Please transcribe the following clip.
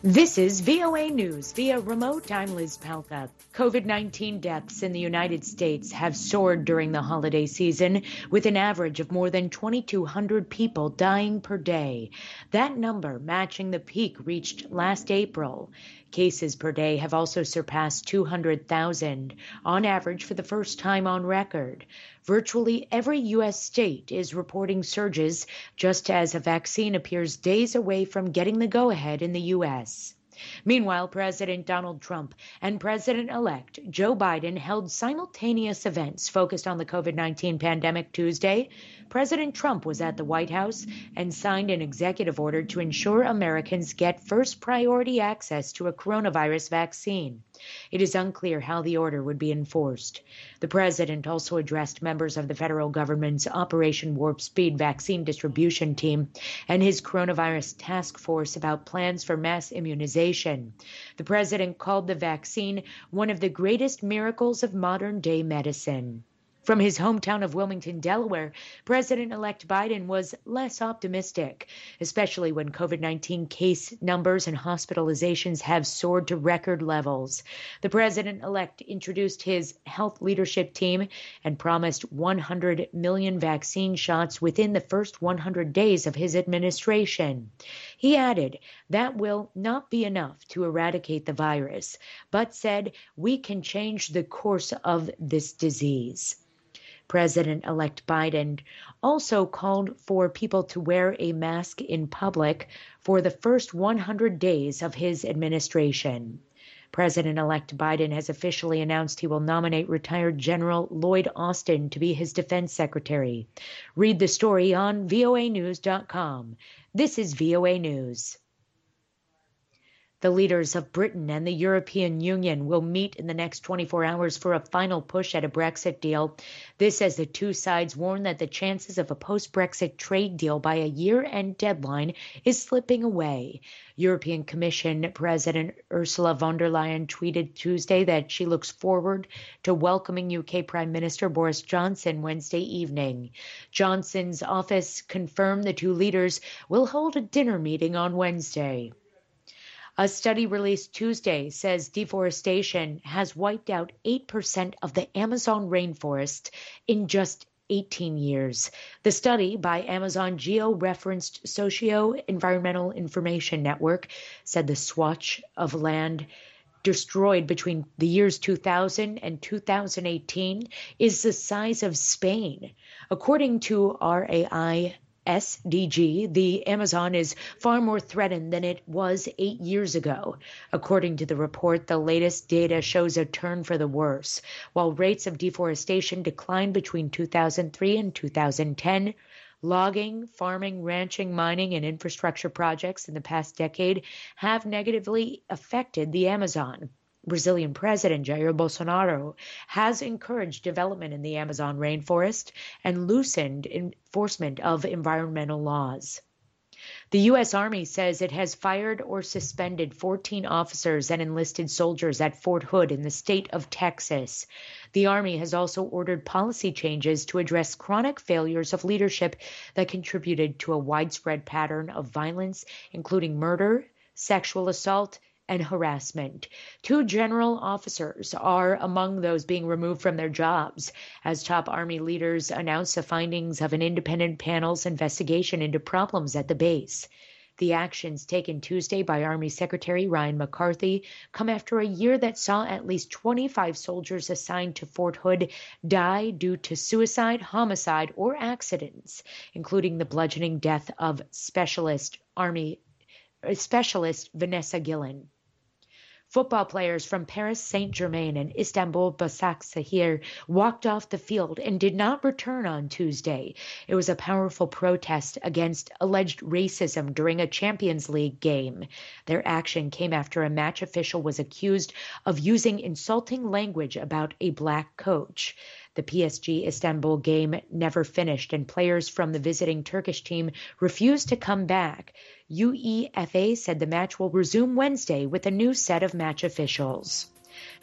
This is VOA News via remote. I'm Liz Palka. COVID-19 deaths in the United States have soared during the holiday season, with an average of more than 2,200 people dying per day. That number matching the peak reached last April. Cases per day have also surpassed 200,000, on average for the first time on record. Virtually every U.S. state is reporting surges, just as a vaccine appears days away from getting the go-ahead in the U.S. Meanwhile, President Donald Trump and President-elect Joe Biden held simultaneous events focused on the COVID-19 pandemic Tuesday. President Trump was at the White House and signed an executive order to ensure Americans get first priority access to a coronavirus vaccine. It is unclear how the order would be enforced. The president also addressed members of the federal government's Operation Warp Speed vaccine distribution team and his coronavirus task force about plans for mass immunization. The president called the vaccine one of the greatest miracles of modern-day medicine. From his hometown of Wilmington, Delaware, President-elect Biden was less optimistic, especially when COVID-19 case numbers and hospitalizations have soared to record levels. The president-elect introduced his health leadership team and promised 100 million vaccine shots within the first 100 days of his administration. He added that will not be enough to eradicate the virus, but said we can change the course of this disease. President-elect Biden also called for people to wear a mask in public for the first 100 days of his administration. President-elect Biden has officially announced he will nominate retired General Lloyd Austin to be his defense secretary. Read the story on voanews.com. This is VOA News. The leaders of Britain and the European Union will meet in the next 24 hours for a final push at a Brexit deal. This as the two sides warn that the chances of a post-Brexit trade deal by a year-end deadline is slipping away. European Commission President Ursula von der Leyen tweeted Tuesday that she looks forward to welcoming UK Prime Minister Boris Johnson Wednesday evening. Johnson's office confirmed the two leaders will hold a dinner meeting on Wednesday. A study released Tuesday says deforestation has wiped out 8% of the Amazon rainforest in just 18 years. The study by Amazon Geo-Referenced Socio-Environmental Information Network said the swatch of land destroyed between the years 2000 and 2018 is the size of Spain. According to RAI SDG, the Amazon is far more threatened than it was 8 years ago. According to the report, the latest data shows a turn for the worse. While rates of deforestation declined between 2003 and 2010, logging, farming, ranching, mining, and infrastructure projects in the past decade have negatively affected the Amazon. Brazilian President Jair Bolsonaro has encouraged development in the Amazon rainforest and loosened enforcement of environmental laws. The U.S. Army says it has fired or suspended 14 officers and enlisted soldiers at Fort Hood in the state of Texas. The Army has also ordered policy changes to address chronic failures of leadership that contributed to a widespread pattern of violence, including murder, sexual assault, and harassment. 2 general officers are among those being removed from their jobs as top Army leaders announce the findings of an independent panel's investigation into problems at the base. The actions taken Tuesday by Army Secretary Ryan McCarthy come after a year that saw at least 25 soldiers assigned to Fort Hood die due to suicide, homicide, or accidents, including the bludgeoning death of Specialist Vanessa Guillen. Football players from Paris Saint-Germain and Istanbul Başakşehir walked off the field and did not return on Tuesday. It was a powerful protest against alleged racism during a Champions League game. Their action came after a match official was accused of using insulting language about a black coach. The PSG Istanbul game never finished, and players from the visiting Turkish team refused to come back. UEFA said the match will resume Wednesday with a new set of match officials.